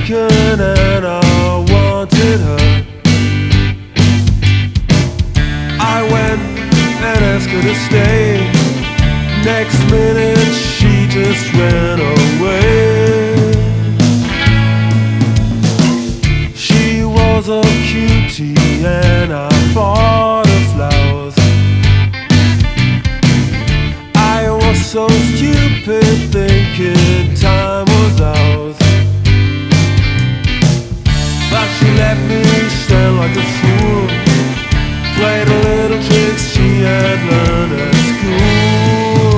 taken and I wanted her. I went and asked her to stay. Next minute she just ran away. She was a cutie and I bought her flowers. I was so stupid thinking time was ours, but she let me stand like a fool. Played the little tricks she had learned at school.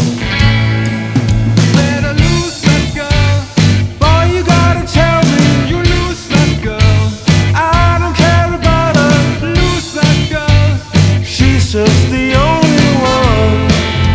Let her loose, that girl. Boy, you gotta tell me you lose that girl. I don't care about her, lose that girl. She's just the only one.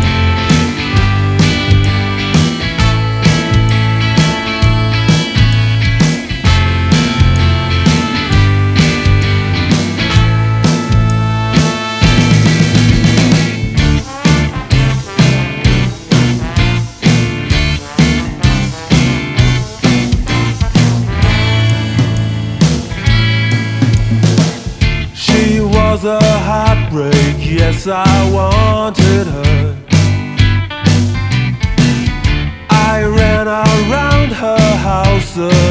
Was a heartbreak, yes, I wanted her. I ran around her house